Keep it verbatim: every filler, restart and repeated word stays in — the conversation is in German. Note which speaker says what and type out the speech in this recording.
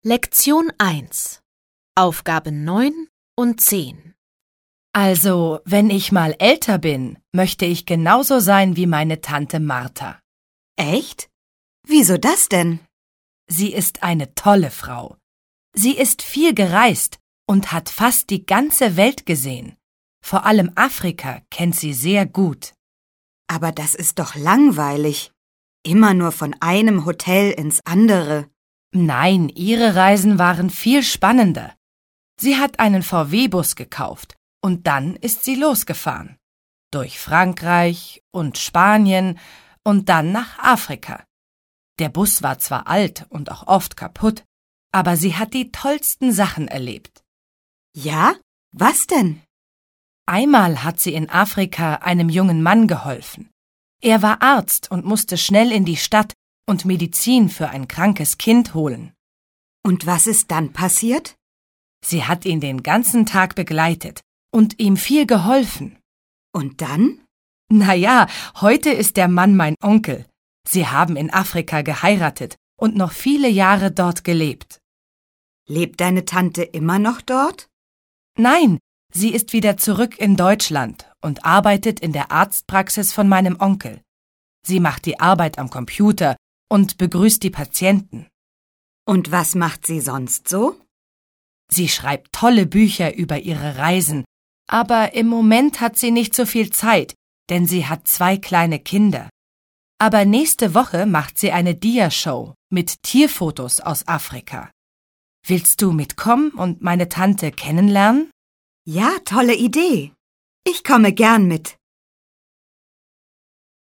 Speaker 1: Lektion eins. Aufgaben neun und zehn.
Speaker 2: Also, wenn ich mal älter bin, möchte ich genauso sein wie meine Tante Martha.
Speaker 3: Echt? Wieso das denn?
Speaker 2: Sie ist eine tolle Frau. Sie ist viel gereist und hat fast die ganze Welt gesehen. Vor allem Afrika kennt sie sehr gut.
Speaker 3: Aber das ist doch langweilig. Immer nur von einem Hotel ins andere.
Speaker 2: Nein, ihre Reisen waren viel spannender. Sie hat einen V W-Bus gekauft und dann ist sie losgefahren. Durch Frankreich und Spanien und dann nach Afrika. Der Bus war zwar alt und auch oft kaputt, aber sie hat die tollsten Sachen erlebt.
Speaker 3: Ja? Was denn?
Speaker 2: Einmal hat sie in Afrika einem jungen Mann geholfen. Er war Arzt und musste schnell in die Stadt und Medizin für ein krankes Kind holen.
Speaker 3: Und was ist dann passiert?
Speaker 2: Sie hat ihn den ganzen Tag begleitet und ihm viel geholfen.
Speaker 3: Und dann?
Speaker 2: Na ja, heute ist der Mann mein Onkel. Sie haben in Afrika geheiratet und noch viele Jahre dort gelebt.
Speaker 3: Lebt deine Tante immer noch dort?
Speaker 2: Nein, sie ist wieder zurück in Deutschland und arbeitet in der Arztpraxis von meinem Onkel. Sie macht die Arbeit am Computer und begrüßt die Patienten.
Speaker 3: Und was macht sie sonst so?
Speaker 2: Sie schreibt tolle Bücher über ihre Reisen, aber im Moment hat sie nicht so viel Zeit, denn sie hat zwei kleine Kinder. Aber nächste Woche macht sie eine Dia-Show mit Tierfotos aus Afrika. Willst du mitkommen und meine Tante kennenlernen?
Speaker 3: Ja, tolle Idee. Ich komme gern mit.